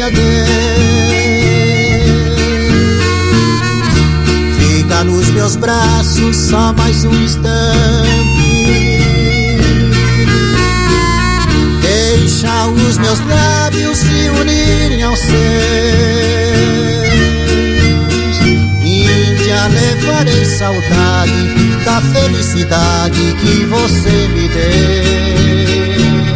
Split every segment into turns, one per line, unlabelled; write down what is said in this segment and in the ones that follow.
adeus. Fica nos meus braços só mais um instante. Deixa os meus lábios se unirem aos seus. Índia, levarei saudade da felicidade que você me deu.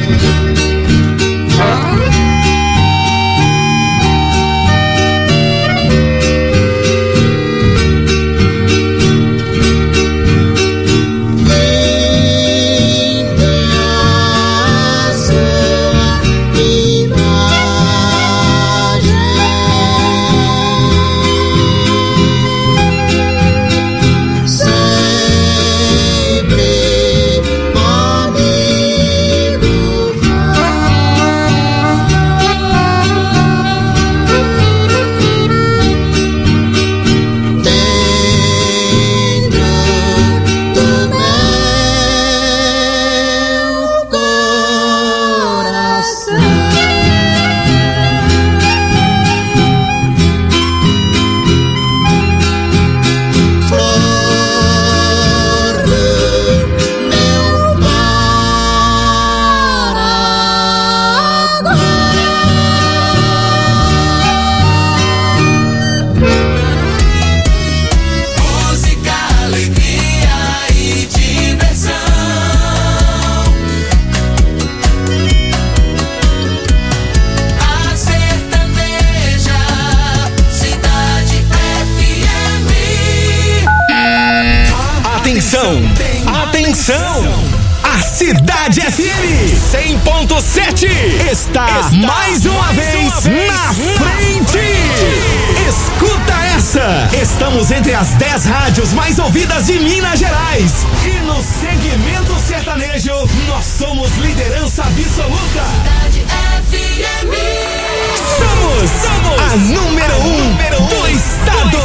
Atenção! A Cidade FM 100.7 está mais uma vez na frente! Escuta essa! Estamos entre as 10 rádios mais ouvidas de Minas Gerais. E no segmento sertanejo, nós somos liderança absoluta.
Cidade FM.
Somos a número 1 do estado.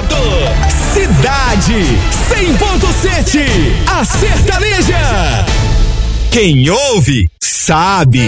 Cidade 100.7, a sertaneja. Quem ouve, sabe.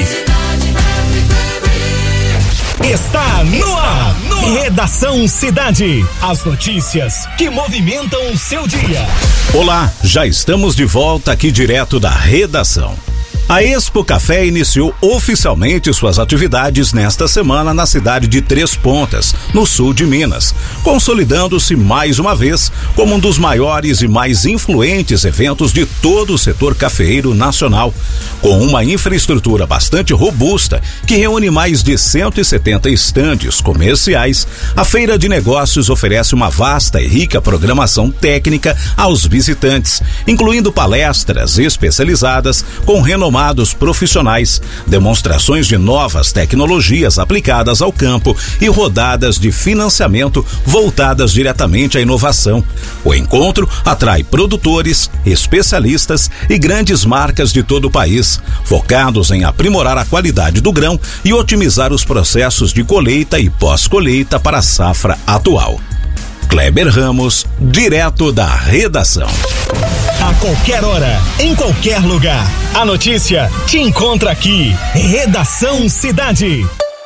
Está no ar. Redação Cidade. As notícias que movimentam o seu dia.
Olá, já estamos de volta aqui direto da redação. A Expo Café iniciou oficialmente suas atividades nesta semana na cidade de Três Pontas, no sul de Minas, consolidando-se mais uma vez como um dos maiores e mais influentes eventos de todo o setor cafeeiro nacional, com uma infraestrutura bastante robusta que reúne mais de 170 estandes comerciais. A Feira de Negócios oferece uma vasta e rica programação técnica aos visitantes, incluindo palestras especializadas com renomados profissionais, demonstrações de novas tecnologias aplicadas ao campo e rodadas de financiamento voltadas diretamente à inovação. O encontro atrai produtores, especialistas e grandes marcas de todo o país, focados em aprimorar a qualidade do grão e otimizar os processos de colheita e pós-colheita para a safra atual. Kleber Ramos, direto da redação.
A qualquer hora, em qualquer lugar, a notícia te encontra aqui. Redação Cidade.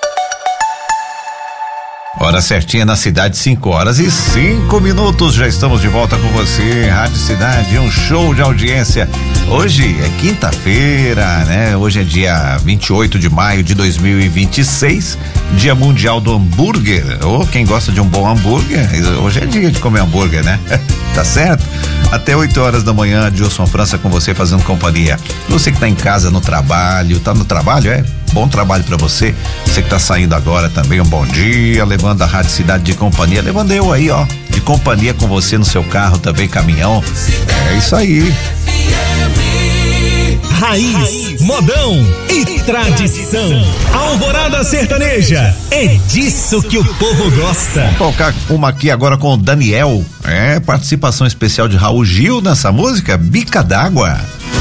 Hora certinha na cidade, 5h05. Já estamos de volta com você, Rádio Cidade, um show de audiência. Hoje é quinta-feira, né? Hoje é dia 28 de maio de 2026, Dia Mundial do Hambúrguer. Quem gosta de um bom hambúrguer, hoje é dia de comer hambúrguer, né? Tá certo? Até 8 horas da manhã, Dilson França com você fazendo companhia. Você que tá em casa, no trabalho, tá no trabalho, bom trabalho pra você. Você que tá saindo agora também, um bom dia, levando a Rádio Cidade de companhia, levando eu aí, de companhia com você no seu carro também, caminhão. É isso aí.
Raiz, modão e tradição. Alvorada sertaneja, é disso que o povo gosta.
Vamos colocar uma aqui agora com o Daniel. Participação especial de Raul Gil nessa música, Bica d'Água.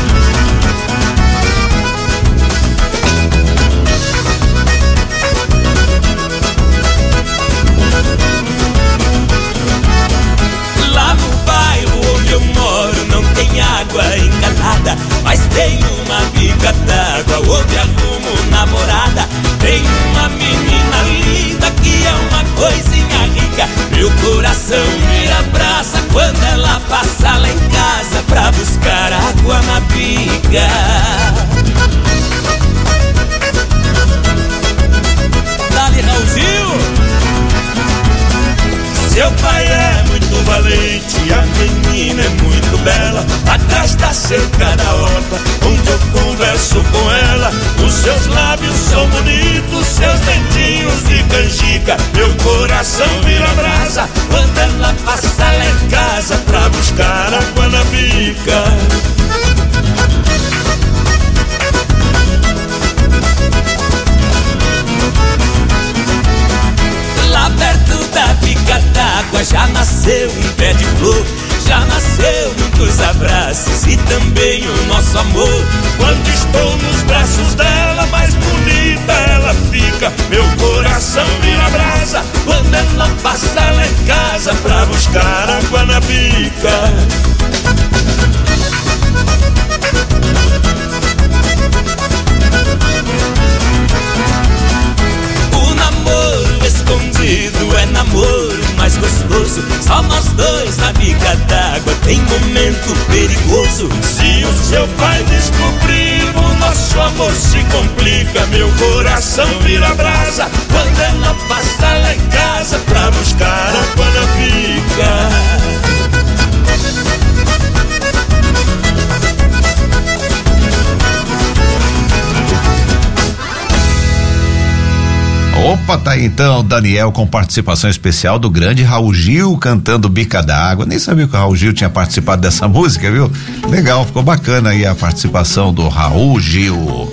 Mas tem uma bica d'água onde arrumo namorada. Tem uma menina ali Dali, Raulzinho. Seu pai é muito valente, a menina é muito bela. Atrás da cerca da horta, onde eu converso com ela. Os seus lábios são bonitos, seus dentinhos de canjica. Meu coração vira brasa quando ela passa lá em casa pra buscar água na bica. Lá perto da bica d'água já nasceu um pé de flor, já nasceu muitos abraços e também o nosso amor. Quando estou nos braços dela, mais bonita ela fica. Meu coração vira brasa quando ela passa lá em casa pra buscar água na bica. Escondido é namoro mais gostoso, só nós dois na bica d'água, tem momento perigoso. Se o seu pai descobrir, o nosso amor se complica. Meu coração vira brasa quando ela passa lá em casa pra buscar água na bica.
Opa, tá aí então, Daniel com participação especial do grande Raul Gil cantando Bica d'Água. Nem sabia que o Raul Gil tinha participado dessa música, viu? Legal, ficou bacana aí a participação do Raul Gil.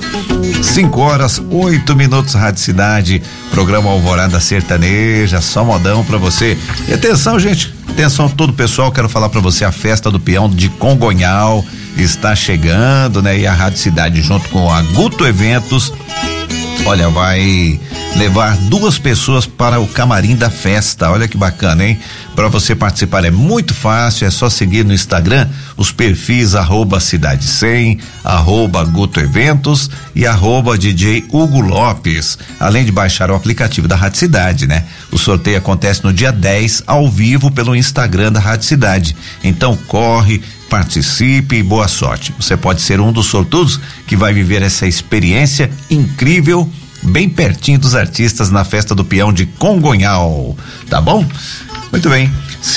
5:08, Rádio Cidade, programa Alvorada Sertaneja, só modão pra você. E atenção, gente, atenção todo o pessoal, quero falar pra você, a festa do peão de Congonhal está chegando, né? E a Rádio Cidade junto com a Guto Eventos, olha, vai levar 2 pessoas para o camarim da festa. Olha que bacana, hein? Para você participar é muito fácil, é só seguir no Instagram os perfis @cidade100, @Guto Eventos e @DJ Hugo Lopes. Além de baixar o aplicativo da Rádio Cidade, né? O sorteio acontece no dia 10, ao vivo pelo Instagram da Rádio Cidade. Então corre, participe e boa sorte. Você pode ser um dos sortudos que vai viver essa experiência incrível bem pertinho dos artistas na festa do peão de Congonhal, tá bom? Muito bem,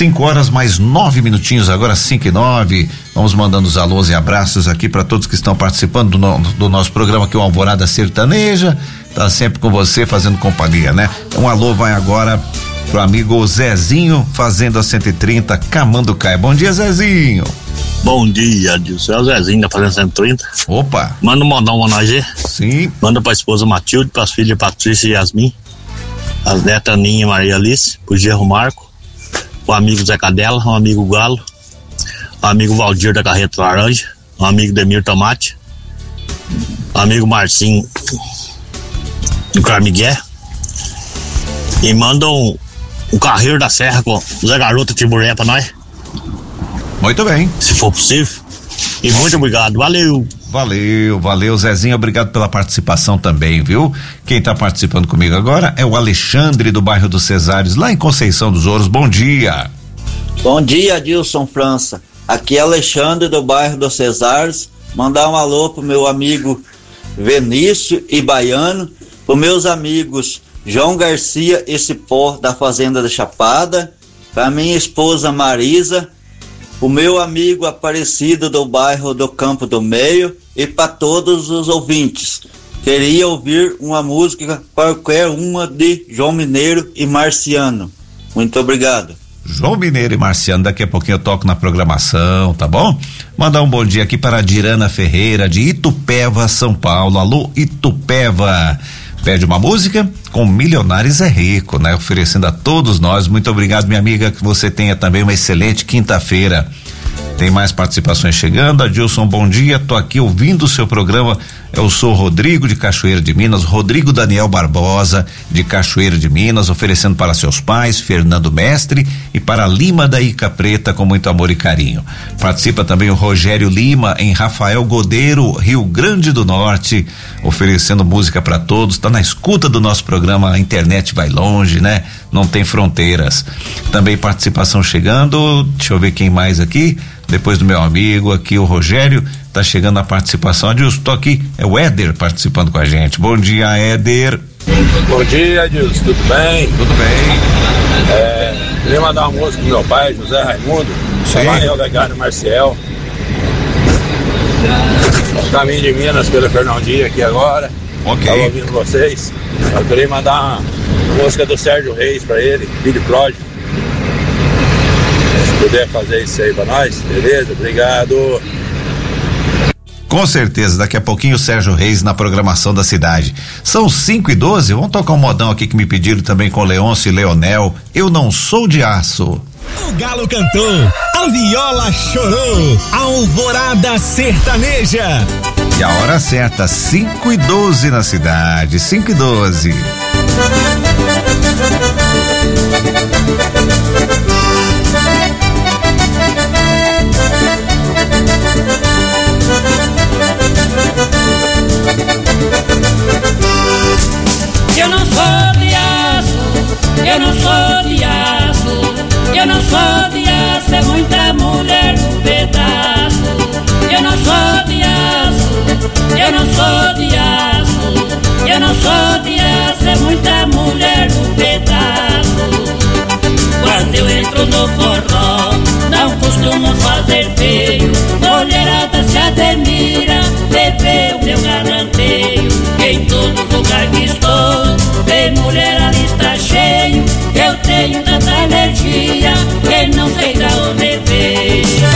5:09, agora 5:09. Vamos mandando os alôs e abraços aqui para todos que estão participando do nosso programa aqui, o Alvorada Sertaneja, tá sempre com você fazendo companhia, né? Um alô vai agora pro amigo Zezinho, Fazenda 130, Camanducaia. Bom dia, Zezinho.
Bom dia, Dilson. É o Zezinho da Fazenda 130.
Opa.
Manda mandar uma homenagem.
Sim.
Manda pra esposa Matilde, pras filhas Patrícia e Yasmin, as netas Aninha e Maria Alice, pro Gerro Marco, o amigo Zé Cadela, o amigo Galo, o amigo Valdir da Carreta Laranja, o amigo Demir Tomate, o amigo Marcinho do Carmigué. E manda um Carreiro da Serra com o Zé Garoto Tiburé pra nós.
Muito bem.
Se for possível. E muito obrigado. Valeu.
Valeu, Zezinho, obrigado pela participação também, viu? Quem tá participando comigo agora é o Alexandre do bairro dos Cesários, lá em Conceição dos Ouros. Bom dia.
Bom dia, Adilson França. Aqui é Alexandre do bairro dos Cesários. Mandar um alô pro meu amigo Vinícius e Baiano, pro meus amigos João Garcia e Cipó da Fazenda da Chapada, pra minha esposa Marisa, o meu amigo Aparecido do bairro do Campo do Meio e para todos os ouvintes. Queria ouvir uma música, qualquer uma de João Mineiro e Marciano. Muito obrigado.
João Mineiro e Marciano, daqui a pouquinho eu toco na programação, tá bom? Mandar um bom dia aqui para a Dirana Ferreira de Itupeva, São Paulo. Alô, Itupeva. Pede uma música com Milionários é Rico, né? Oferecendo a todos nós. Muito obrigado, minha amiga, que você tenha também uma excelente quinta-feira. Tem mais participações chegando. Adilson, bom dia, tô aqui ouvindo o seu programa. Eu sou Rodrigo de Cachoeira de Minas, Rodrigo Daniel Barbosa de Cachoeira de Minas, oferecendo para seus pais, Fernando Mestre, e para Lima da Ica Preta, com muito amor e carinho. Participa também o Rogério Lima em Rafael Godeiro, Rio Grande do Norte, oferecendo música para todos. Tá na escuta do nosso programa, a internet vai longe, né? Não tem fronteiras. Também participação chegando, deixa eu ver quem mais aqui. Depois do meu amigo aqui, o Rogério, Tá chegando a participação. Adilson, tô aqui, é o Éder participando com a gente. Bom dia, Éder.
Bom dia, Adilson, tudo bem?
Tudo bem.
Queria mandar uma música pro meu pai, José Raimundo, Manuel da Gado Marcial. Caminho de Minas pelo Fernandinho aqui agora.
Ok.
Tava ouvindo vocês. Eu queria mandar uma música do Sérgio Reis pra ele, Filho Pródigo. Se puder fazer isso aí pra nós, beleza? Obrigado.
Com certeza, daqui a pouquinho o Sérgio Reis na programação da cidade. São 5:12, vamos tocar um modão aqui que me pediram também com Leôncio e Leonel. Eu Não Sou de Aço.
O galo cantou, a viola chorou, a alvorada sertaneja.
E a hora certa, 5:12 na cidade, 5:12.
Eu não sou de aço, eu não sou de aço, eu não sou de aço, é muita mulher no pedaço. Eu não sou de aço, eu não sou de aço, eu não sou de aço, é muita mulher no pedaço. Quando eu entro no forró, não costumo fazer feio, mulherada se admira, bebê o meu galanteio. Em todo lugar que estou, tem mulherada está cheio, eu tenho tanta energia, que não sei da onde veio.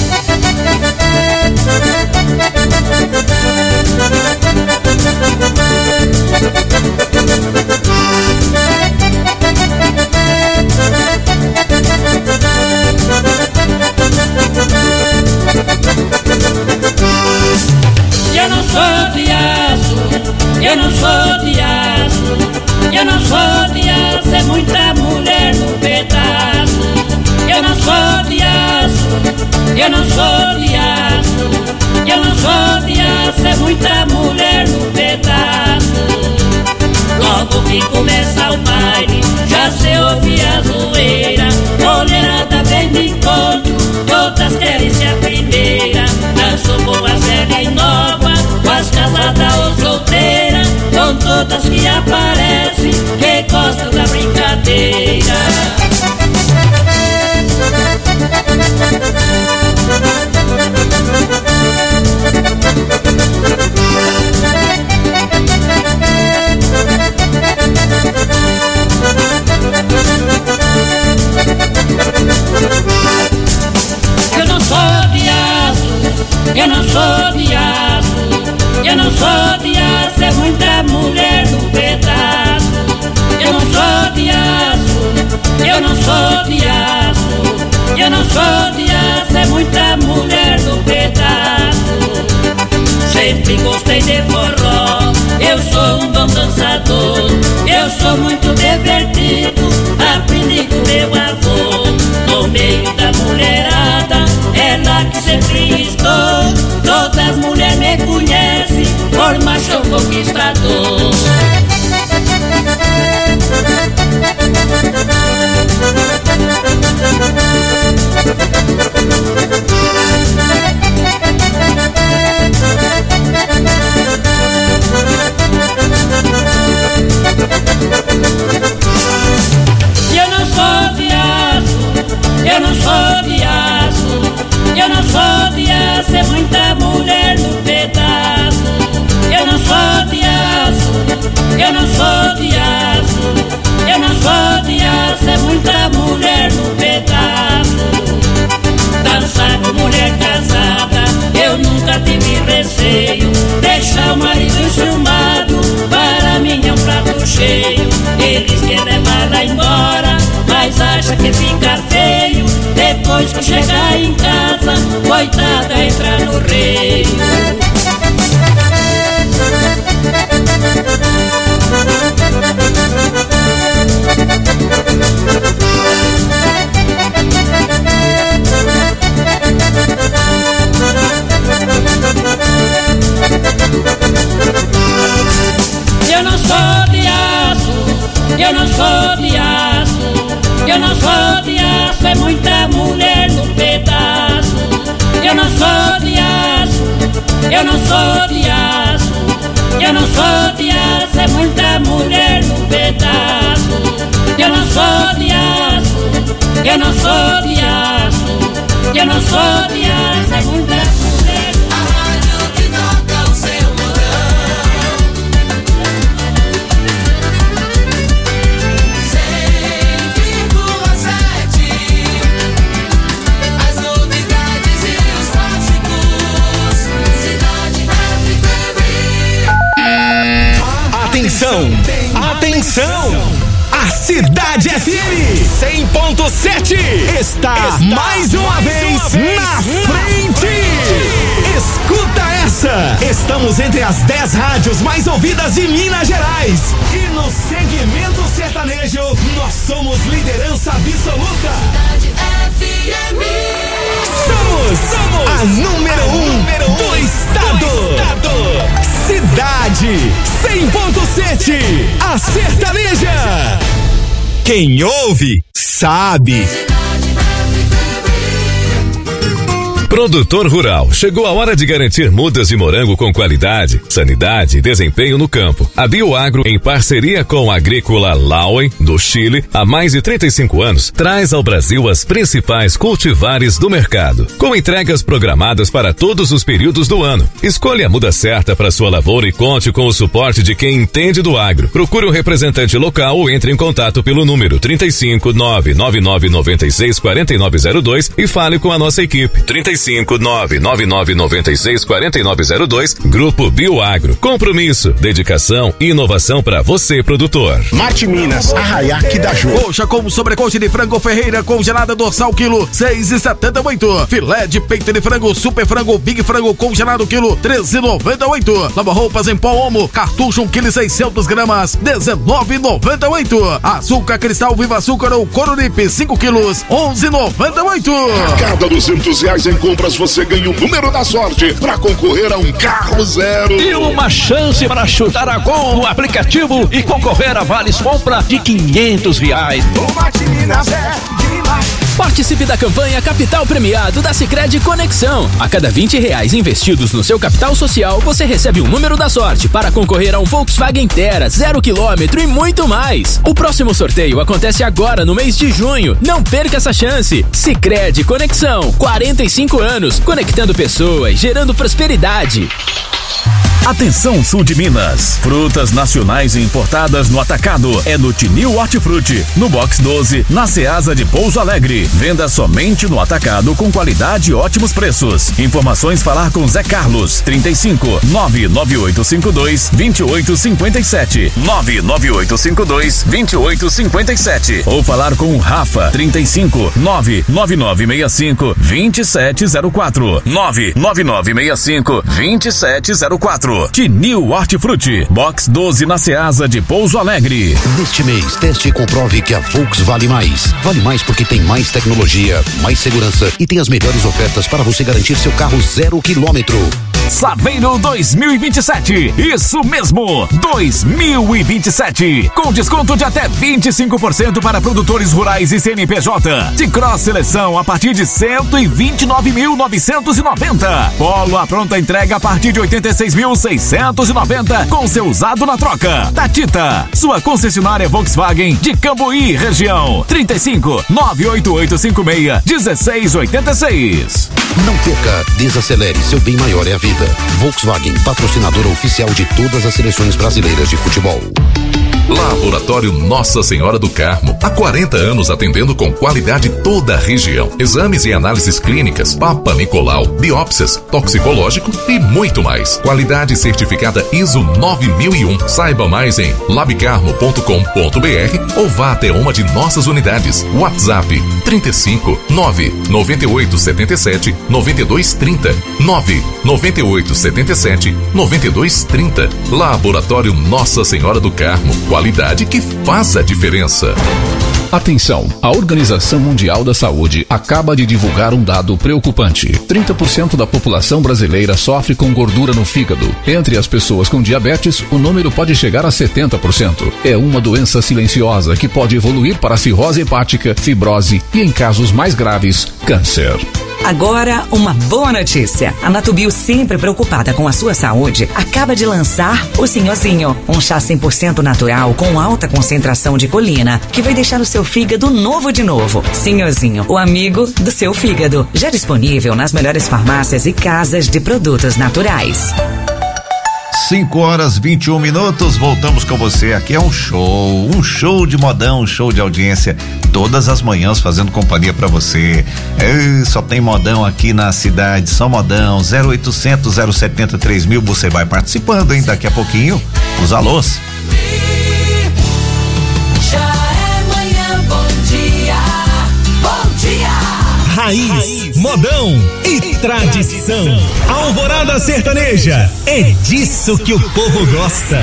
Eu não sou de aço, eu não sou de aço, eu não sou de aço, é muita mulher no pedaço. Eu não sou de aço, eu não sou de aço, eu não sou de aço, é muita mulher no pedaço. Logo que começa o baile, já se ouve a zoeira, mulherada vem de encontro, todas querem ser a primeira. Danço com a velha e nova, com as casadas ou solteiras, com todas que aparecem, que gostam da brincadeira. Eu não sou de aço, eu não sou de aço, eu não sou de aço, é muita mulher no pedaço. Eu não sou de aço, eu não sou de aço, eu não sou de aço, é muita mulher no pedaço. Sempre gostei de forró, eu sou um bom dançador, eu sou muito divertido, aprendi com meu avô. No meio da mulherada, é lá que sempre estou, todas as mulheres me conhecem por machão conquistador. Eu não sou de aço, eu não sou de aço, eu não sou de aço, é muita mulher no pedaço. Eu não sou de aço, eu não sou de aço, eu não sou de aço, é muita mulher no pedaço. Dançar com mulher casada, eu nunca tive receio, deixar o marido enciumado, para mim é um prato cheio. Eles querem levar-la embora, mas acha que fica feio, depois que chegar em casa, coitada entra no reino. Eu não sou de aço, eu não sou de aço, eu não sou de aço, é muita mulher no pedaço. Eu não sou de aço,
eu não sou de aço, eu não sou de aço, é muita mulher no pedaço. Eu não sou de aço, eu não sou de aço, eu não sou de aço, é muita mulher.
A rádio que toca o seu modão. 100,7. As novidades e os clássicos. Cidade FM.
Atenção, atenção! A Cidade FM 100.7 está mais uma vez na frente. Escuta essa! Estamos entre as 10 rádios mais ouvidas de Minas Gerais. E no segmento sertanejo, nós somos liderança absoluta.
Cidade FM.
Somos a número 1 do estado. Cidade 100.7, a sertaneja. Quem ouve, sabe.
Produtor rural, chegou a hora de garantir mudas de morango com qualidade, sanidade e desempenho no campo. A Bioagro, em parceria com a Agrícola Lauen, do Chile, há mais de 35 anos, traz ao Brasil as principais cultivares do mercado, com entregas programadas para todos os períodos do ano. Escolha a muda certa para sua lavoura e conte com o suporte de quem entende do agro. Procure um representante local ou entre em contato pelo número 35 99996 4902 e fale com a nossa equipe. 999964902, Grupo Bioagro. Compromisso, dedicação e inovação para você, produtor.
Marte Minas, Arraiaque da Ju.
Coxa com sobrecoxa de frango Ferreira congelada dorsal quilo 6,78. Filé de peito de frango super frango Big frango congelado quilo 13,98. Lava roupas em pó Omo cartucho 1,600 gramas 19,98. Açúcar cristal Viva Açúcar ou Coronipe 5 quilos 11,98.
Cada R$200 em compras você ganha o número da sorte para concorrer a um carro zero.
E uma chance para chutar a gol no aplicativo e concorrer a vales compra de R$500.
O Marte Minas é demais.
Participe da campanha Capital Premiado da Sicredi Conexão. A cada R$20 investidos no seu capital social, você recebe um número da sorte para concorrer a um Volkswagen Terra 0 km e muito mais. O próximo sorteio acontece agora no mês de junho. Não perca essa chance. Sicredi Conexão, 45 anos, conectando pessoas, gerando prosperidade.
Atenção, sul de Minas. Frutas nacionais e importadas no atacado é no Tinil Hortifruti, no Box 12, na Ceasa de Pouso Alegre. Venda somente no atacado com qualidade e ótimos preços. Informações falar com Zé Carlos, 35 99852 2857 99852 2857 ou falar com o Rafa, 35 99965 2704 99965 2704. Tinil Hortifruti, Box 12 na Ceasa de Pouso Alegre.
Neste mês, teste e comprove que a Volks vale mais. Vale mais porque tem mais tecnologia, mais segurança e tem as melhores ofertas para você garantir seu carro 0 km.
Saveiro 2027, isso mesmo, 2027, com desconto de até 25% para produtores rurais e CNPJ, de Cross Seleção a partir de 129.990, Polo a pronta entrega a partir de 86.690, com seu usado na troca. Tatita, sua concessionária Volkswagen de Cambuí, região, 35 98856 1686.
Não perca, desacelere, seu bem maior é a vida. Volkswagen, patrocinadora oficial de todas as seleções brasileiras de futebol.
Laboratório Nossa Senhora do Carmo, há 40 anos atendendo com qualidade toda a região. Exames e análises clínicas, Papa Nicolau, biópsias, toxicológico e muito mais. Qualidade certificada ISO 9001. Saiba mais em labcarmo.com.br ou vá até uma de nossas unidades. WhatsApp 35 99877 9230 99877 9230. Laboratório Nossa Senhora do Carmo, qualidade que faz a diferença.
Atenção, a Organização Mundial da Saúde acaba de divulgar um dado preocupante. 30% da população brasileira sofre com gordura no fígado. Entre as pessoas com diabetes, o número pode chegar a 70%. É uma doença silenciosa que pode evoluir para cirrose hepática, fibrose e, em casos mais graves, câncer.
Agora, uma boa notícia. A Natubio, sempre preocupada com a sua saúde, acaba de lançar o Sinhozinho, um chá 100% natural com alta concentração de colina, que vai deixar o seu fígado novo de novo. Sinhozinho, o amigo do seu fígado. Já disponível nas melhores farmácias e casas de produtos naturais.
5h21, voltamos com você. Aqui é um show de modão, um show de audiência, todas as manhãs fazendo companhia pra você. Só tem modão aqui na cidade, só modão. 0800 070 3000, você vai participando, hein? Daqui a pouquinho, os alôs.
Já é manhã, bom dia, bom dia.
Raiz, modão e tradição. Alvorada Sertaneja, é disso que o povo gosta.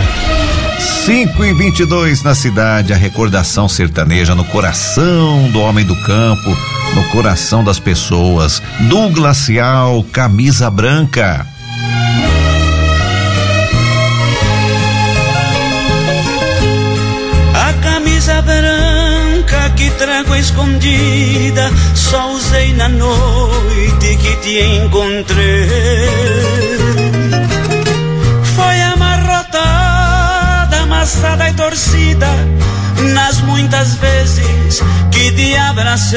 5h22 na cidade, a recordação sertaneja no coração do homem do campo, no coração das pessoas. Do Glacial, Camisa Branca.
A camisa branca que trago escondida, só usei na noite que te encontrei. Foi amarrotada, amassada e torcida, nas muitas vezes que te abracei.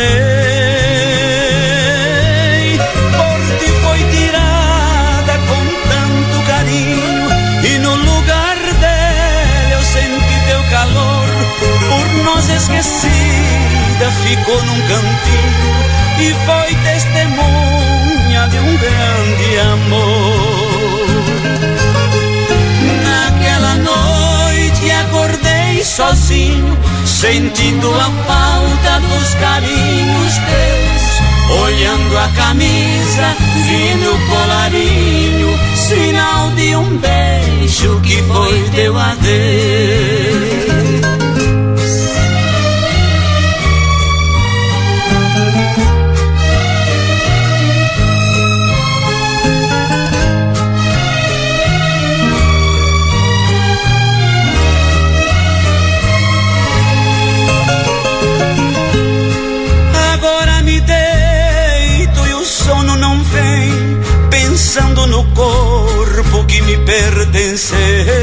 Por ti foi tirada com tanto carinho, e no lugar dela eu senti teu calor. Por nós esquecida ficou num cantinho, e foi testemunha de um grande amor. Naquela noite acordei sozinho, sentindo a falta dos carinhos teus. Olhando a camisa, vi no colarinho sinal de um beijo que foi teu adeus. Pensando no corpo que me pertenceu,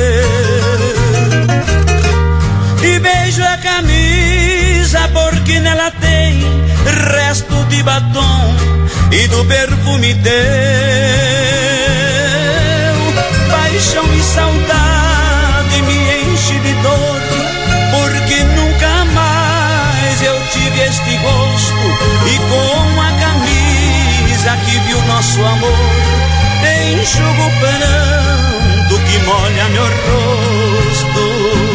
e beijo a camisa porque nela tem resto de batom e do perfume teu. Paixão e saudade me enche de dor, porque nunca mais eu tive este gosto. E com a camisa que viu nosso amor, enxugo o pranto que molha meu rosto.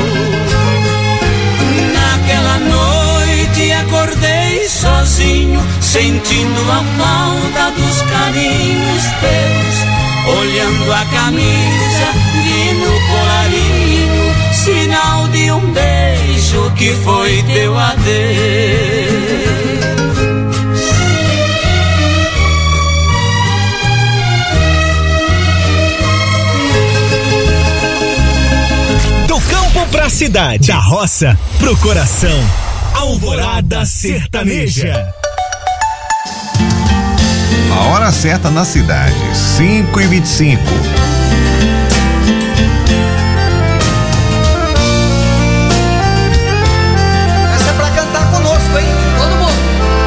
Naquela noite acordei sozinho, sentindo a falta dos carinhos teus. Olhando a camisa, vi no colarinho sinal de um beijo que foi teu adeus.
Pra cidade, da roça pro coração. Alvorada Sertaneja.
A hora certa na cidade, 5h25.
Essa é pra cantar conosco, hein? Todo mundo.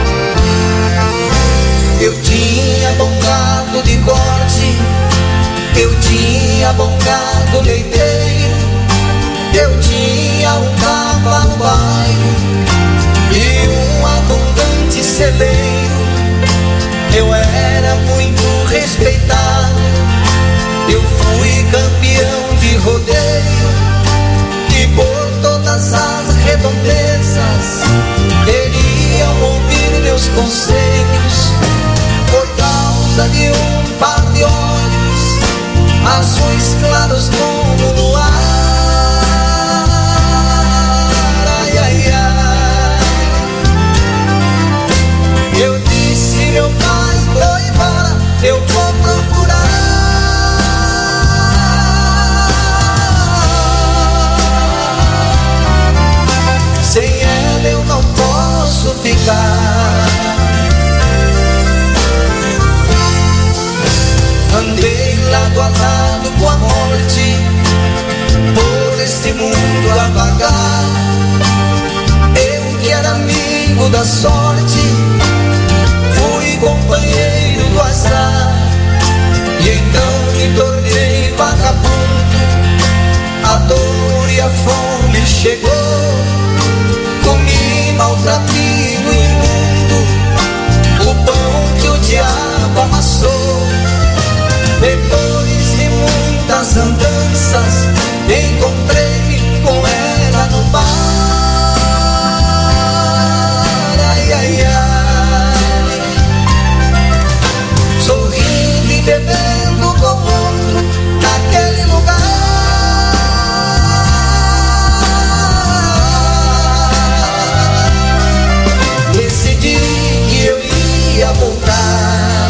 Eu tinha bom gado de corte, eu tinha bom gado leiteiro, eu tinha um cavalo baio e um abundante celeiro. Eu era muito respeitado, eu fui campeão de rodeio, e por todas as redondezas queriam ouvir meus conselhos. Por causa de um par de olhos azuis claros como o luar, eu disse, meu pai, tô embora, eu vou procurar. Sem ela eu não posso ficar. da sorte, fui companheiro do azar, e então me tornei vagabundo. A dor e a fome chegou, comi maltrapilho imundo, o pão que o diabo amassou. Depois de muitas andanças, encontrei-me com ela no bar. Ai, ai, ai, sorrindo e bebendo com outro naquele lugar. Decidi que eu ia voltar.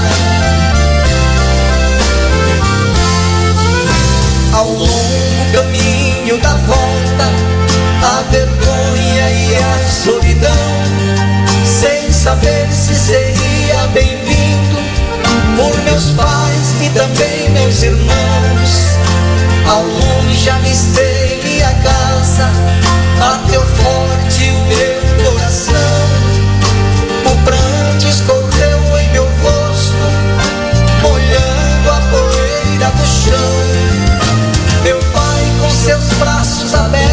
Ao longo caminho da volta, a vergonha e a solidão, sem saber se seria bem-vindo por meus pais e também meus irmãos. Ao longe avistei a casa, bateu forte o meu coração. O pranto escorreu em meu rosto, molhando a poeira do chão. Meu pai, com seus braços abertos,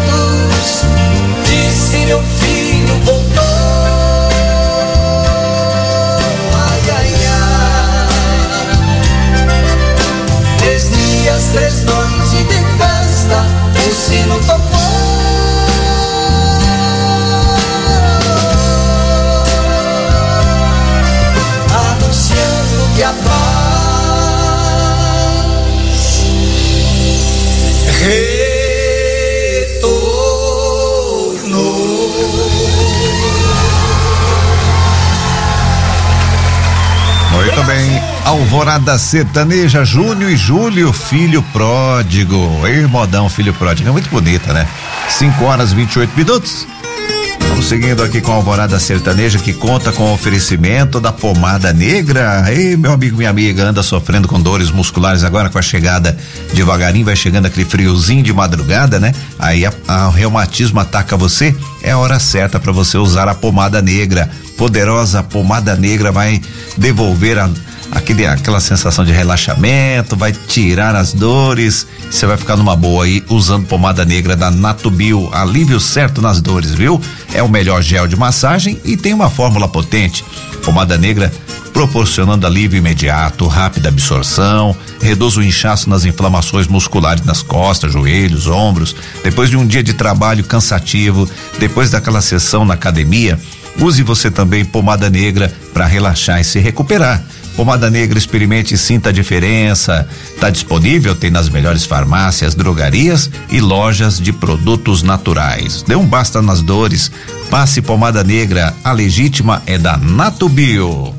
disse: meu filho voltou. Ai, ai, ai, 3 dias, 3 noites de festa, o sino tocou, anunciando que a paz
Muito bem, Alvorada Sertaneja, Júnior e Júlio, Filho Pródigo. Ei, modão, Filho Pródigo, é muito bonita, né? 5h28. Vamos seguindo aqui com a Alvorada Sertaneja, que conta com o oferecimento da pomada negra. Ei, meu amigo, minha amiga, anda sofrendo com dores musculares agora com a chegada, devagarinho vai chegando aquele friozinho de madrugada, né? Aí o reumatismo ataca você, é a hora certa para você usar a pomada negra. Poderosa pomada negra vai devolver aquela sensação de relaxamento, vai tirar as dores, você vai ficar numa boa aí usando pomada negra da Natubio, alívio certo nas dores, viu? É o melhor gel de massagem e tem uma fórmula potente. Pomada negra proporcionando alívio imediato, rápida absorção, reduz o inchaço nas inflamações musculares nas costas, joelhos, ombros. Depois de um dia de trabalho cansativo, depois daquela sessão na academia, use você também pomada negra para relaxar e se recuperar. Pomada negra, experimente e sinta a diferença. Está disponível, tem nas melhores farmácias, drogarias e lojas de produtos naturais. Dê um basta nas dores. Passe pomada negra, a legítima é da Natubio.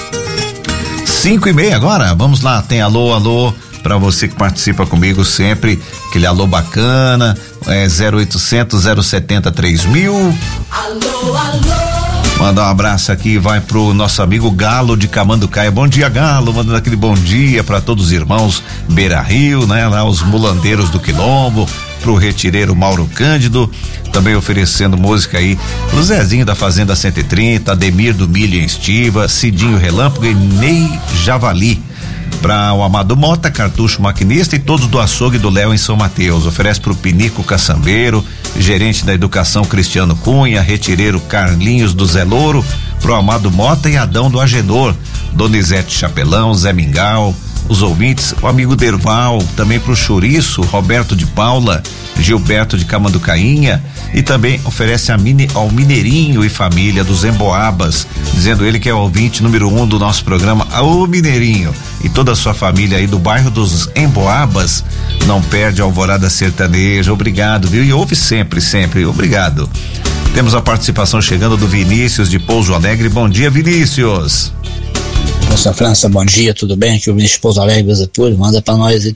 5h30 agora, vamos lá, tem alô para você que participa comigo sempre, aquele alô bacana, 0800 070 3000.
Alô.
Manda um abraço aqui, vai pro nosso amigo Galo de Camanducaia. Bom dia, Galo, mandando aquele bom dia para todos os irmãos Beira Rio, né? Lá os mulandeiros do Quilombo, pro retireiro Mauro Cândido, também oferecendo música aí pro Zezinho da Fazenda 130, Ademir do Milha em Estiva, Cidinho Relâmpago e Ney Javali. Para o Amado Mota, Cartucho Maquinista e todos do açougue do Léo em São Mateus. Oferece para o Pinico Caçambeiro, gerente da educação Cristiano Cunha, retireiro Carlinhos do Zé Louro, pro Amado Mota e Adão do Agenor, Donizete Chapelão, Zé Mingau, os ouvintes, o amigo Derval, também pro Chouriço, Roberto de Paula, Gilberto de Camanducainha, e também oferece ao Mineirinho e família dos Emboabas, dizendo ele que é o ouvinte número 1 do nosso programa. Ô Mineirinho e toda a sua família aí do bairro dos Emboabas, não perde a Alvorada Sertaneja. Obrigado, viu? E ouve sempre, obrigado. Temos a participação chegando do Vinícius de Pouso Alegre. Bom dia, Vinícius.
Nossa França, bom dia, tudo bem? Aqui o Vinícius de Pouso Alegre, Bezapur, manda pra nós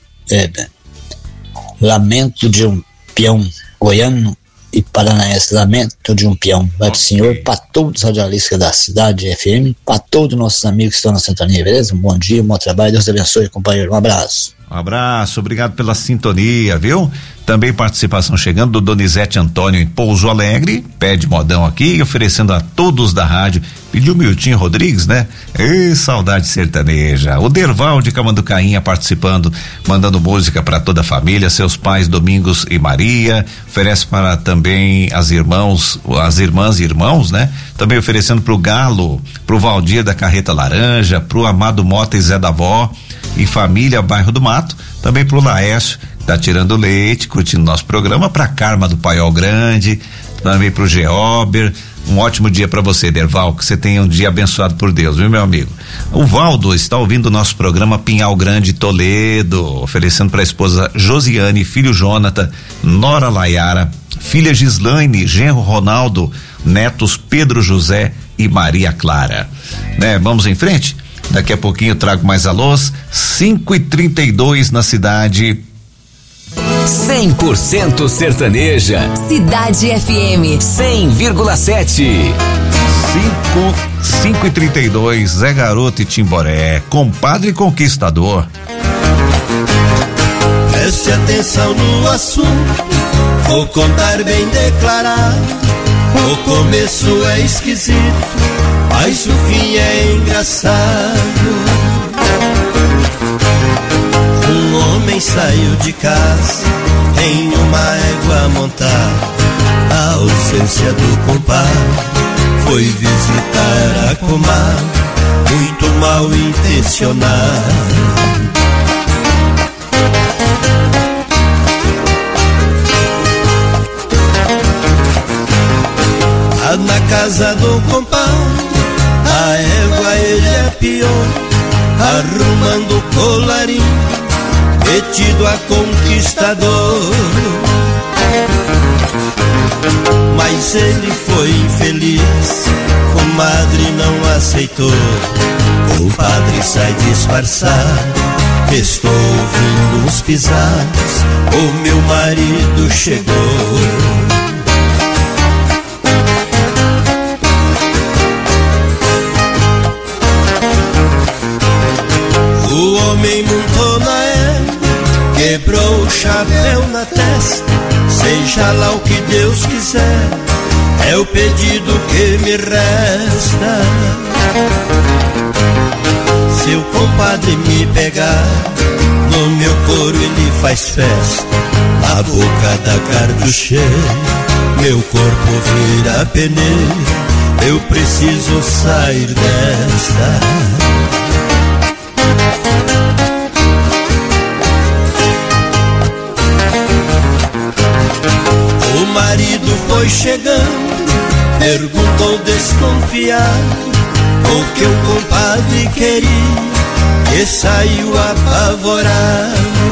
lamento de um peão goiano e paranaense, lamento de um peão. Vai pro senhor, para todos os radialistas da cidade FM, para todos os nossos amigos que estão na sintonia, beleza? Um bom dia, um bom trabalho, Deus abençoe, companheiro, um abraço.
Um abraço, obrigado pela sintonia, viu? Também participação chegando do Donizete Antônio em Pouso Alegre, pede modão aqui, oferecendo a todos da rádio. Pediu Miltinho Rodrigues, né? Ê, saudade sertaneja. O Derval de Camanducainha participando, mandando música para toda a família, seus pais Domingos e Maria, oferece para também as irmãs e irmãos, né? Também oferecendo pro Galo, pro Valdir da Carreta Laranja, pro Amado Mota e Zé da Vó e família Bairro do Mato, também pro Laércio, tá tirando leite, curtindo nosso programa, pra Carma do Paiol Grande, também pro Geober. Um ótimo dia para você, Derval, que você tenha um dia abençoado por Deus, viu, meu amigo? O Valdo está ouvindo o nosso programa Pinhal Grande Toledo, oferecendo para a esposa Josiane, filho Jonathan, nora Laiara, filha Gislaine, genro Ronaldo, netos Pedro José e Maria Clara. Né? Vamos em frente? Daqui a pouquinho eu trago mais alôs. 5:32 na cidade.
100% sertaneja.
Cidade FM
100,7.
5:32, Zé Garoto e Timboré, compadre conquistador.
Preste atenção no assunto, vou contar bem declarado. O começo é esquisito, mas o fim é engraçado. Um homem saiu de casa em uma égua montada. A ausência do compadre foi visitar a comadre, muito mal intencionado. Na casa do compadre, a égua ele é pior, arrumando colarinho, metido a conquistador. Mas ele foi infeliz, comadre não aceitou. O padre sai disfarçado, estou ouvindo uns pisados, o meu marido chegou. O homem montou na égua, quebrou o chapéu na testa. Seja lá o que Deus quiser, é o pedido que me resta. Se o compadre me pegar, no meu couro ele faz festa. A boca da carducheira, meu corpo vira peneira. Eu preciso sair desta. O marido foi chegando, perguntou desconfiado o que o compadre queria, e saiu apavorado.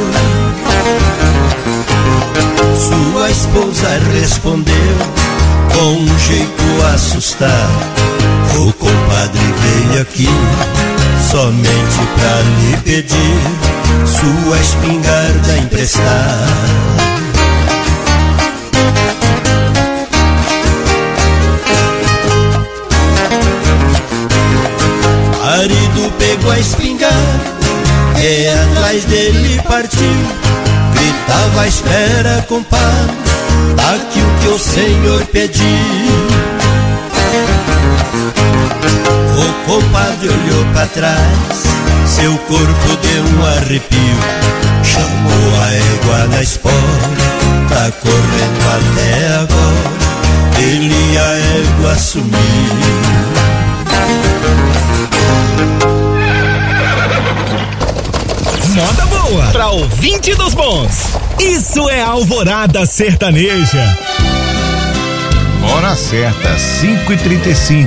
Sua esposa respondeu com um jeito assustado: o compadre veio aqui somente pra lhe pedir sua espingarda emprestada. O marido pegou a espingarda e atrás dele partiu. Gritava: espera, compadre, tá aqui o que o senhor pediu. O compadre olhou pra trás, seu corpo deu um arrepio. Chamou a égua na espora, tá correndo até agora. Ele e a égua sumiu.
Moda boa pra ouvinte dos bons. Isso é Alvorada Sertaneja.
Hora certa, 5:35.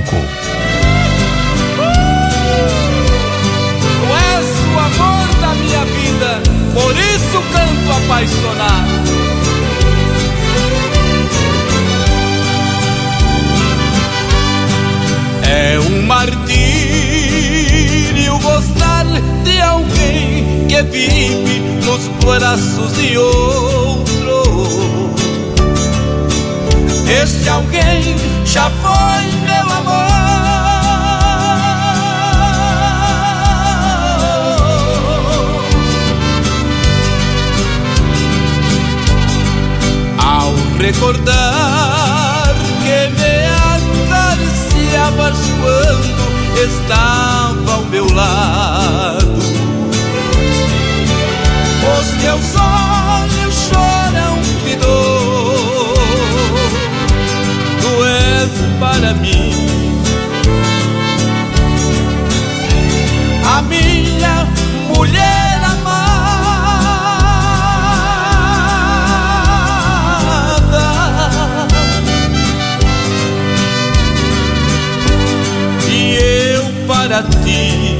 Tu és o amor da minha vida, por isso canto apaixonado. É um martírio gostar de alguém que vive nos braços de outro. Este alguém já foi meu amor. recordar que me acariciavas quando estava ao meu lado. Os teus olhos choram de dor, tu és para mim a minha mulher amada, e eu para ti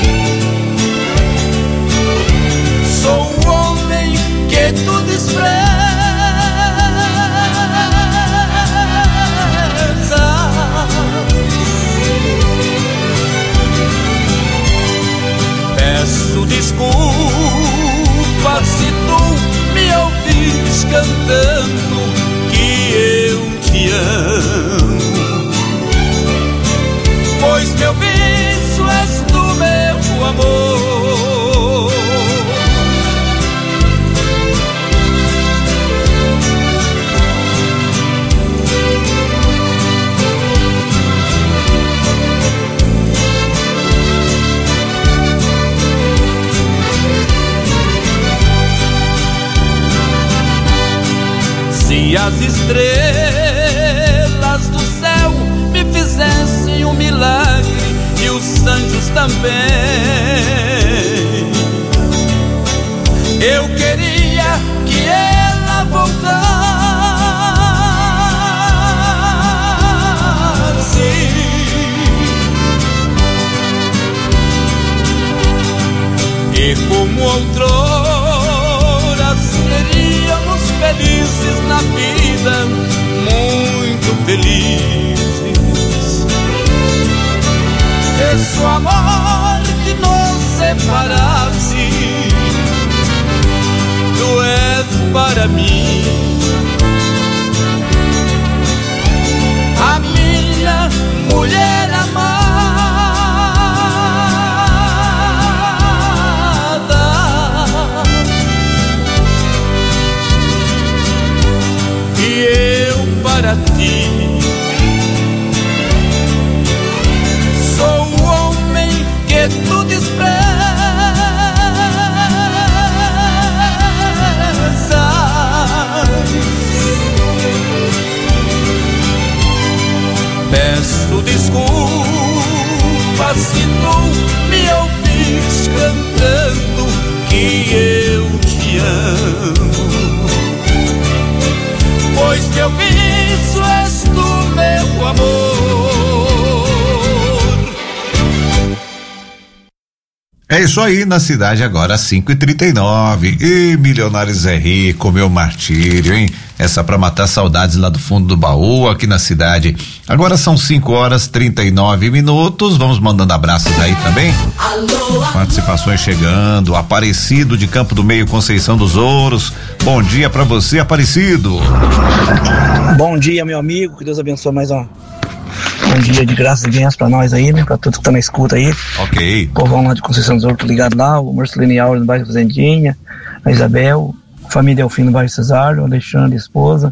sou o homem que tu desprezas. Peço desculpa se tu me ouvires cantando que eu te amo, pois meu vício és tu, meu amor. Se as estrelas do céu me fizessem um milagre e os anjos também, eu queria que ela voltasse, e como outrora seríamos felizes na vida, muito felizes. E se o amor que nos separasse, tu és para mim a minha mulher amada, e eu para ti sou o homem que tu desprezas. Peço desculpa se tu me ouvires cantando que eu te amo, pois meu vício és tu, meu amor.
É isso aí, na cidade agora 5h39. E Milionários Zé Rico, meu martírio, hein? Essa pra matar saudades lá do fundo do baú, aqui na cidade. Agora são 5h39. Vamos mandando abraços aí também.
Alô,
participações chegando. Aparecido de Campo do Meio, Conceição dos Ouros. Bom dia pra você, Aparecido.
Bom dia, meu amigo. Que Deus abençoe mais um dia de graça e bênçãos pra nós aí, né? Pra todos que tá na escuta aí.
Ok.
Povão lá de Conceição dos Ouros, tô ligado lá. O Marcelino e Aura no bairro Fazendinha. A Isabel. Família Delfim no bairro Cesário. O Alexandre, esposa.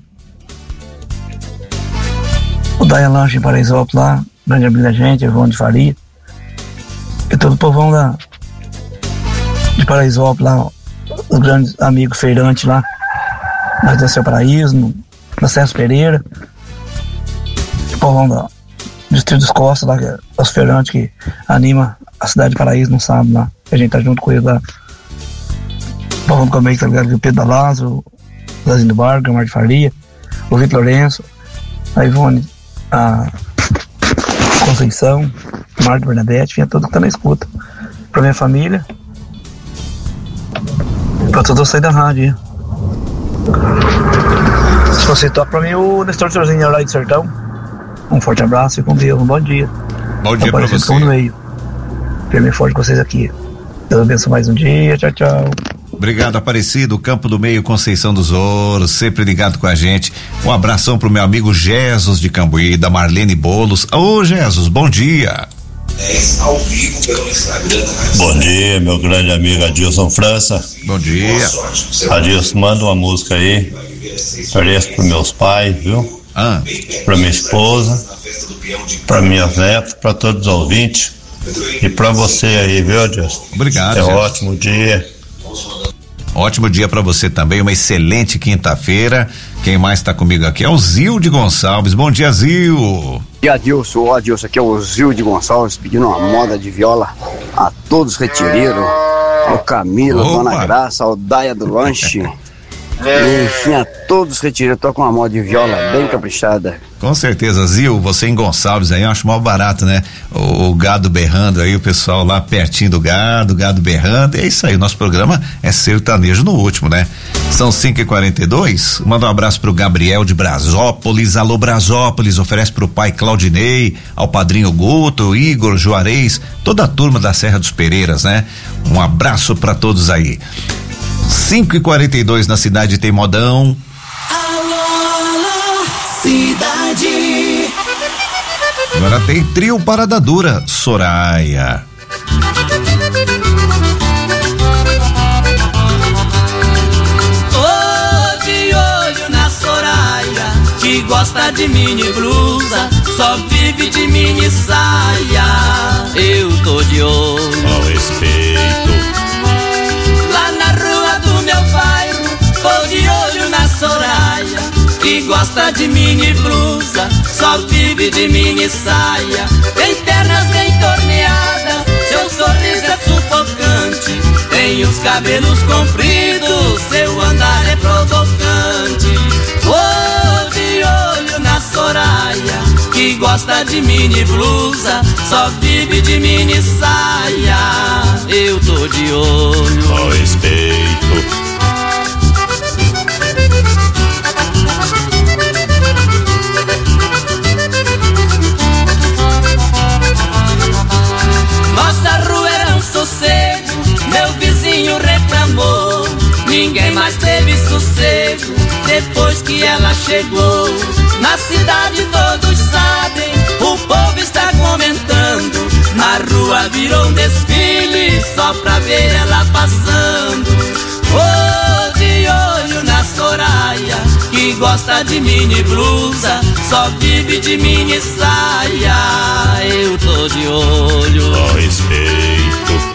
O Daia Lanche em Paraisópolis lá. Grande amigo da gente, Evão de Faria. E todo o povão lá de Paraisópolis lá. Os grandes amigos feirantes lá. Na Desceu Paraíso, na César Pereira. O povão da Distrito dos Costas lá, que é os feirantes que anima a cidade de Paraíso no sábado lá. A gente tá junto com eles lá. O povão do Comércio, tá ligado? O Pedro da Lázaro, o Zazinho do Barco, o Mar de Faria, o Vitor Lourenço, a Ivone, a Conceição, o Marco Bernadette, enfim, todo que tá na escuta. Pra minha família, pra todos sair da rádio aí. Se você toca pra mim o Nestor Sorzinho lá do Sertão, um forte abraço e com Deus, um bom dia.
Bom dia pra você.
No meio. Firme forte com vocês aqui. Deus abençoe mais um dia, tchau, tchau.
Obrigado, Aparecido, Campo do Meio, Conceição dos Ouros, sempre ligado com a gente. Um abração pro meu amigo Jesus de Cambuí, da Marlene Bolos. Ô, Jesus, bom dia.
Ao vivo pelo Instagram. Bom dia, meu grande amigo Adilson França.
Bom dia.
Adilson, manda uma música aí
Ofereço para meus pais, viu? Para minha esposa, para minhas netas, para todos os ouvintes e para você aí, viu, Adilson?
Obrigado.
É um ótimo dia.
Ótimo dia para você também, uma excelente quinta-feira. Quem mais está comigo aqui é o Zilde Gonçalves. Bom dia, Zil.
E Adilson, aqui é o Zilde Gonçalves pedindo uma moda de viola a todos os retireiros, ao Camilo, Dona Graça, ao Daia do Lanche. Enfim, a todos os retireiros, toca uma moda de viola bem caprichada.
Com certeza, Zil, você em Gonçalves aí, eu acho mal barato, né? O gado berrando aí, o pessoal lá pertinho do gado berrando, é isso aí, o nosso programa é sertanejo no último, né? São 5h42, manda um abraço pro Gabriel de Brasópolis, alô Brasópolis, oferece pro pai Claudinei, ao padrinho Guto, Igor, Juarez, toda a turma da Serra dos Pereiras, né? Um abraço pra todos aí. 5h42 na cidade tem modão.
Alô, cidade.
Agora tem trio Parada Dura, Soraya.
Tô de olho na Soraya, que gosta de mini blusa, só vive de mini saia. Eu tô de olho.
Ao respeito.
Tô de olho na Soraya, que gosta de mini blusa, só vive de mini saia. Tem pernas bem torneadas, seu sorriso é sufocante. Tem os cabelos compridos, seu andar é provocante. Tô de olho na Soraya, que gosta de mini blusa, só vive de mini saia. Eu tô de olho.
Ao respeito.
Nossa rua era um sossego, meu vizinho reclamou. Ninguém mais teve sossego depois que ela chegou. Na cidade todos sabem, o povo está comentando. Na rua virou um desfile só pra ver ela passando. Oh, de olho na Soraya, que gosta de mini blusa, só vive de mini saia. Eu tô de olho.
Ao respeito.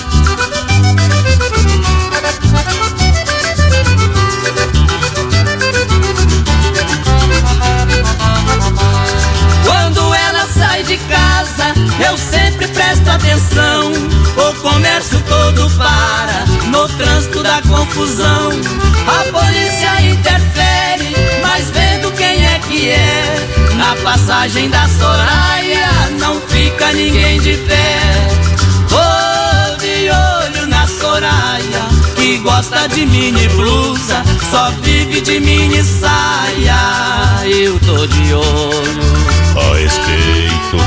Quando ela sai de casa, eu sempre presto atenção. O comércio todo para no trânsito da confusão. A polícia interfere, mas vendo quem é que é. Na passagem da Soraya não fica ninguém de pé. Tô de olho na Soraya, que gosta de mini blusa, só vive de mini saia. Eu tô de olho.
Ao respeito.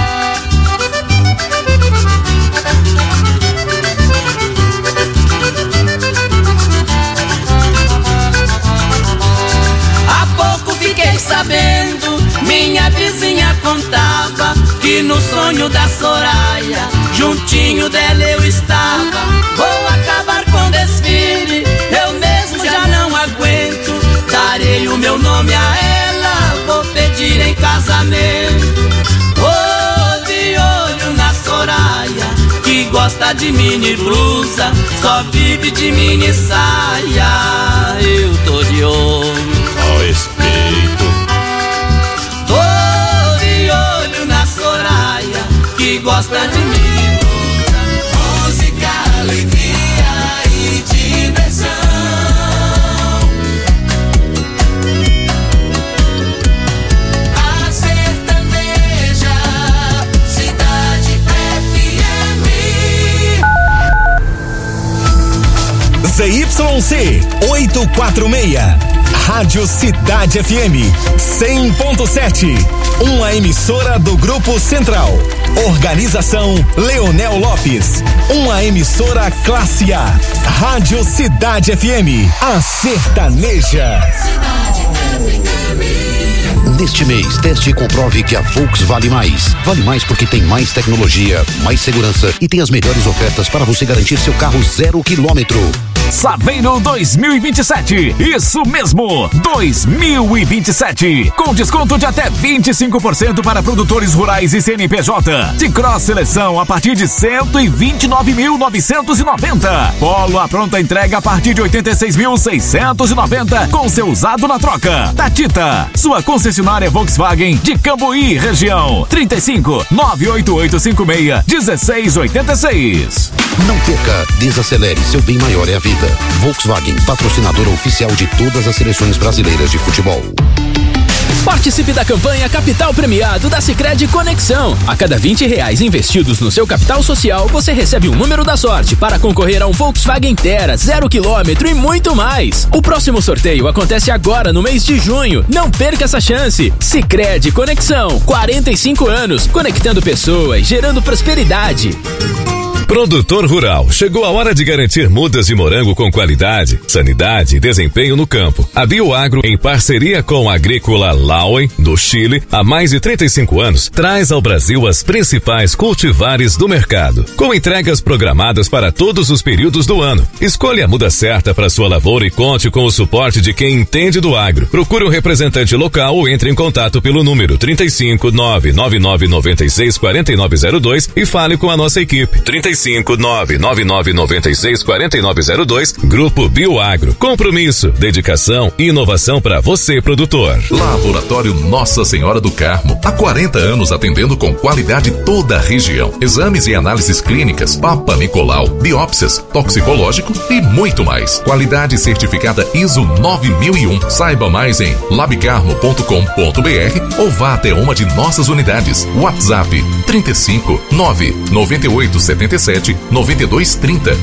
Há pouco fiquei sabendo, minha vizinha contava que no sonho da Soraya, juntinho dela eu estava. Vou acabar com o desfile, eu mesmo já não aguento. Darei o meu nome a ela, vou pedir em casamento. Oh, de olho na Soraya, que gosta de mini blusa, só vive de mini saia. Eu tô de olho.
Ao respeito.
Tô de olho na Soraya, que gosta de mini blusa.
Música, alegria e diversão. A sertaneja, Cidade FM.
ZYC 846, Rádio Cidade FM 100.7, uma emissora do Grupo Central. Organização Leonel Lopes, uma emissora classe A. Rádio Cidade FM, a sertaneja.
Neste mês, teste e comprove que a Volks vale mais. Vale mais porque tem mais tecnologia, mais segurança e tem as melhores ofertas para você garantir seu carro 0 quilômetro.
Saveiro 2027, isso mesmo, 2027, com desconto de até 25% para produtores rurais e CNPJ. De Cross Seleção a partir de 129.990. Polo à pronta entrega a partir de 86.690, com seu usado na troca. Tatita, sua concessionária Volkswagen de Cambuí, região, 35 98856 1686.
Não perca, desacelere, seu bem maior é a vida. Volkswagen, patrocinadora oficial de todas as seleções brasileiras de futebol.
Participe da campanha Capital Premiado da Sicredi Conexão. A cada R$20 investidos no seu capital social, você recebe um número da sorte para concorrer a um Volkswagen Tera 0 km e muito mais. O próximo sorteio acontece agora no mês de junho. Não perca essa chance. Sicredi Conexão, 45 anos, conectando pessoas, gerando prosperidade.
Produtor rural, chegou a hora de garantir mudas de morango com qualidade, sanidade e desempenho no campo. A Bioagro, em parceria com a Agrícola Lauen, do Chile, há mais de 35 anos, traz ao Brasil as principais cultivares do mercado, com entregas programadas para todos os períodos do ano. Escolha a muda certa para sua lavoura e conte com o suporte de quem entende do agro. Procure um representante local ou entre em contato pelo número 35 99996 4902 e fale com a nossa equipe. 35 99996 4902. Grupo Bioagro. Compromisso, dedicação e inovação para você, produtor.
Laboratório Nossa Senhora do Carmo. Há 40 anos atendendo com qualidade toda a região. Exames e análises clínicas, Papa Nicolau, biópsias, toxicológico e muito mais. Qualidade certificada ISO 9001. Saiba mais em labcarmo.com.br ou vá até uma de nossas unidades. WhatsApp 35 99877 9230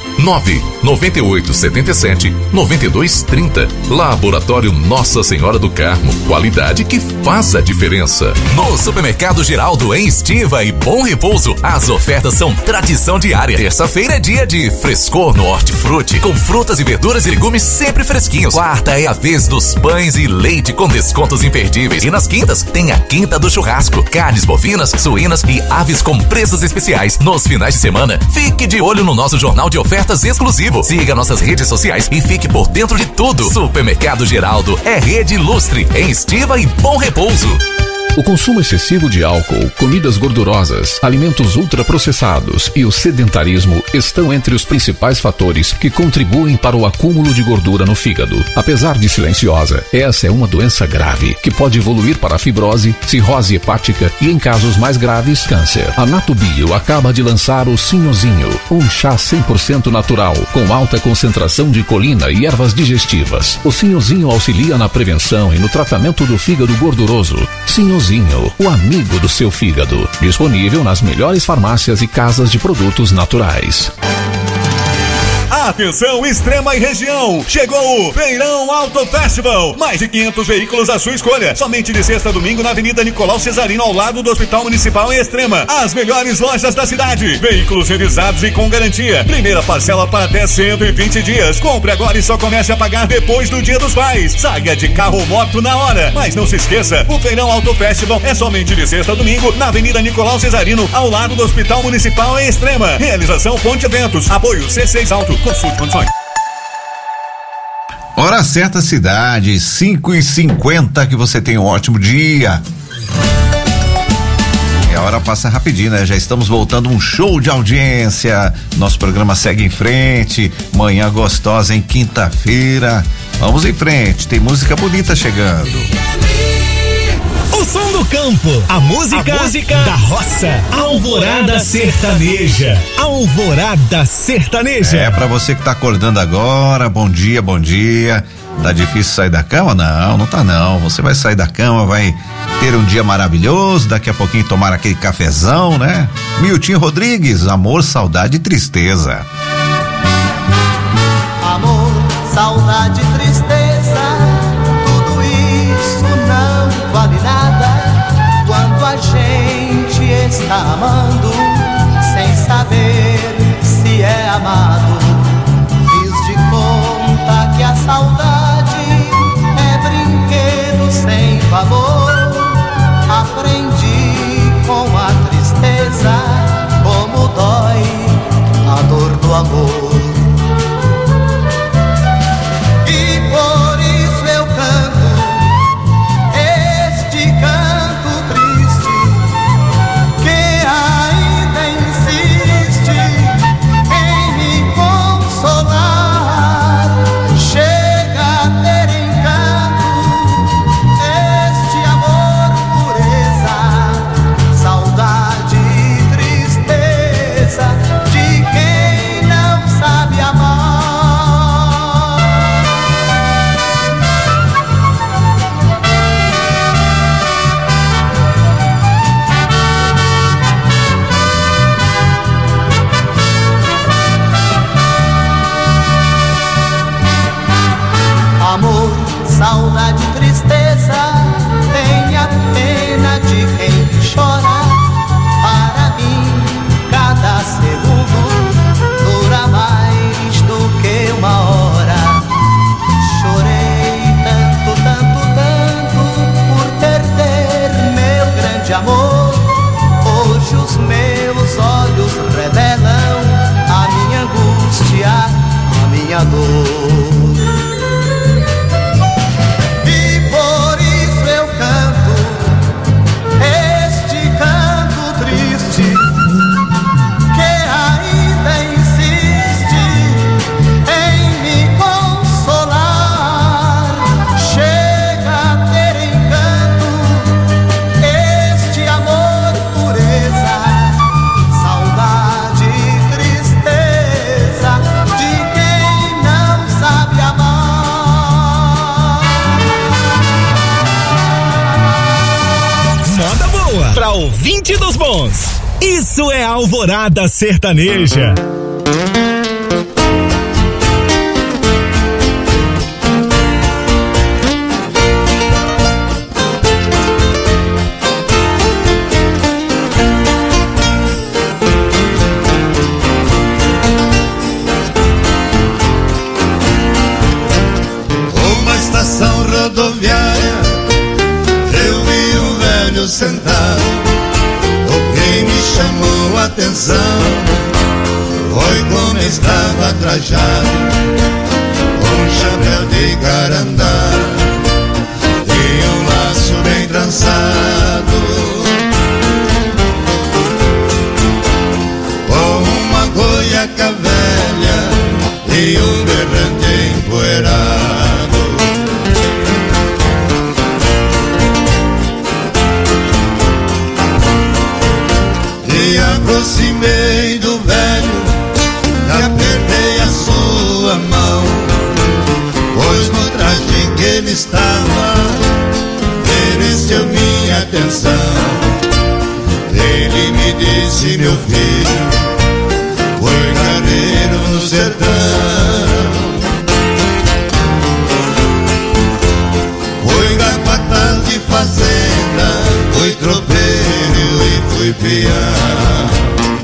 99877 9230. Laboratório Nossa Senhora do Carmo. Qualidade que faz a diferença.
No Supermercado Geraldo, em Estiva e Bom Repouso, as ofertas são tradição diária. Terça-feira é dia de frescor no Hortifruti, com frutas e verduras e legumes sempre fresquinhos. Quarta é a vez dos pães e leite com descontos imperdíveis. E nas quintas tem a Quinta do Churrasco. Carnes bovinas, suínas e aves com preços especiais. Nos finais de semana, fique de olho no nosso jornal de ofertas exclusivo. Siga nossas redes sociais e fique por dentro de tudo. Supermercado Geraldo é rede ilustre em Estiva e Bom Repouso.
O consumo excessivo de álcool, comidas gordurosas, alimentos ultraprocessados e o sedentarismo estão entre os principais fatores que contribuem para o acúmulo de gordura no fígado. Apesar de silenciosa, essa é uma doença grave que pode evoluir para fibrose, cirrose hepática e, em casos mais graves, câncer. A Natubio acaba de lançar o Sinhozinho, um chá 100% natural, com alta concentração de colina e ervas digestivas. O Sinhozinho auxilia na prevenção e no tratamento do fígado gorduroso. Sinhozinho, o amigo do seu fígado. Disponível nas melhores farmácias e casas de produtos naturais.
Atenção, Extrema e região! Chegou o Feirão Auto Festival. Mais de 500 veículos à sua escolha. Somente de sexta a domingo na Avenida Nicolau Cesarino, ao lado do Hospital Municipal em Extrema. As melhores lojas da cidade. Veículos revisados e com garantia. Primeira parcela para até 120 dias. Compre agora e só comece a pagar depois do Dia dos Pais. Saia de carro ou moto na hora. Mas não se esqueça, o Feirão Auto Festival é somente de sexta a domingo na Avenida Nicolau Cesarino, ao lado do Hospital Municipal em Extrema. Realização Ponte Eventos. Apoio C6 Auto. Consulte condições.
Hora certa, cidade, 5h50, que você tenha um ótimo dia. E a hora passa rapidinho, né? Já estamos voltando um show de audiência. Nosso programa segue em frente. Manhã gostosa em quinta-feira. Vamos em frente, tem música bonita chegando.
O som do campo, a música da roça. Alvorada Sertaneja. Alvorada Sertaneja.
É pra você que tá acordando agora, bom dia, bom dia. Tá difícil sair da cama? Não tá não. Você vai sair da cama, vai ter um dia maravilhoso, daqui a pouquinho tomar aquele cafezão, né? Miltinho Rodrigues, amor, saudade e tristeza.
Amor, saudade e tristeza, tudo isso não vale nada quando a gente está amando sem saber se é amado. Fiz de conta que a saudade é brinquedo sem valor, Teus olhos revelam a minha angústia, a minha dor. E por isso eu canto este canto triste, que ainda insiste em me consolar. Chega a ter encanto este amor, pureza, saudade e tristeza de quem não sabe amar.
Moda boa pra ouvinte dos bons. Isso é Alvorada Sertaneja.
Uma estação rodoviária, eu vi um velho sentado. O que me chamou a atenção foi como estava trajado, um chapéu de carandá e um laço bem trançado, com uma goiaca velha e um berrante empoeirado. Aproximei do velho e apertei a sua mão, pois no traje que ele estava mereceu minha atenção. Ele me disse: meu filho, foi carreiro no sertão, foi capataz de fazenda, fui tropeiro e fui peão.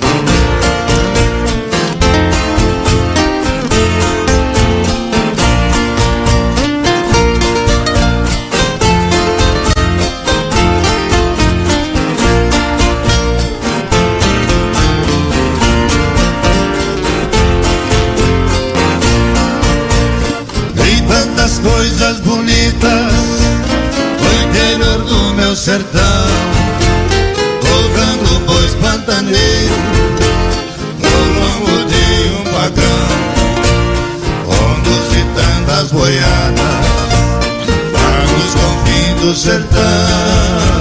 Coisas bonitas no interior do meu sertão, tocando bois pantaneiros no lombo de um pagão, ondos de tantas boiadas lá nos confins do sertão.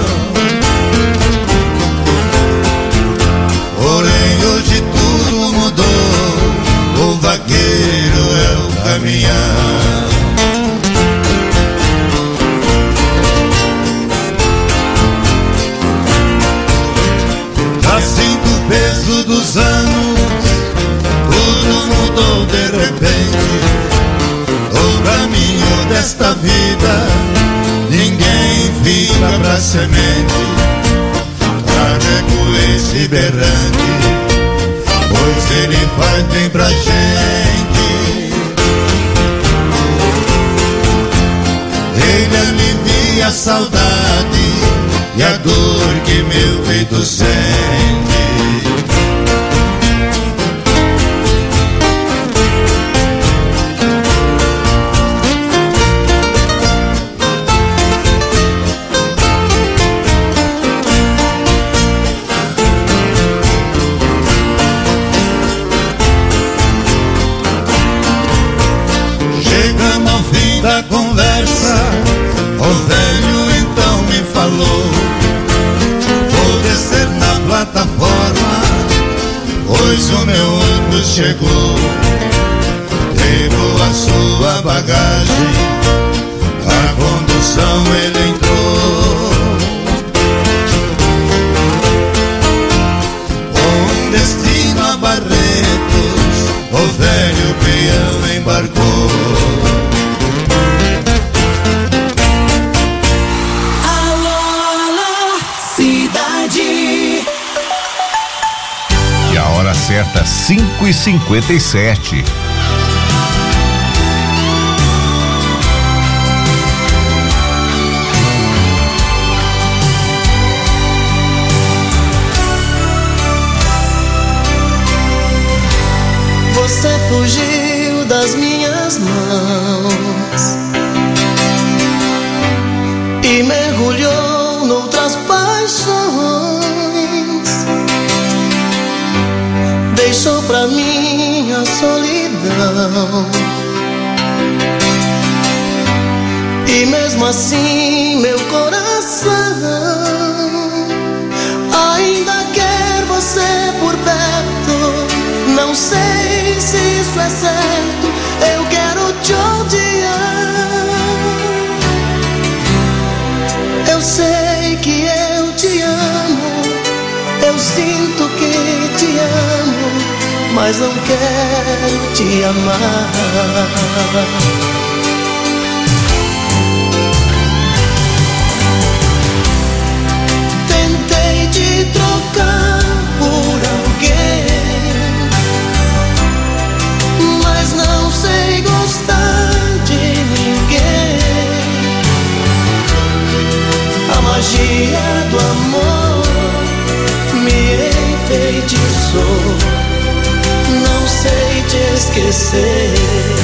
Porém hoje tudo mudou, o vaqueiro é o caminhão. Sinto o peso dos anos, tudo mudou de repente. O caminho desta vida, ninguém fica pra semente. Carrego esse berrante, pois ele faz bem pra gente. Ele alivia a saudade e a dor que meu peito sente. Chegando ao fim da conversa, o velho então me falou: vou descer na plataforma, pois o meu ônibus chegou. Levou a sua bagagem, a condução ele entrou. Com destino a Barretos, o velho peão embarcou.
Certa 5h57.
das minhas mãos e mergulhou noutras paixões. Deixou pra mim a solidão e mesmo assim meu coração ainda quer você por perto. Não sei se isso é certo, eu quero te odiar. Eu sei que eu te amo, eu sinto que te amo, mas não quero te amar. Tentei te trocar por alguém, mas não sei gostar de ninguém. A magia do amor me enfeitiçou, não sei te esquecer.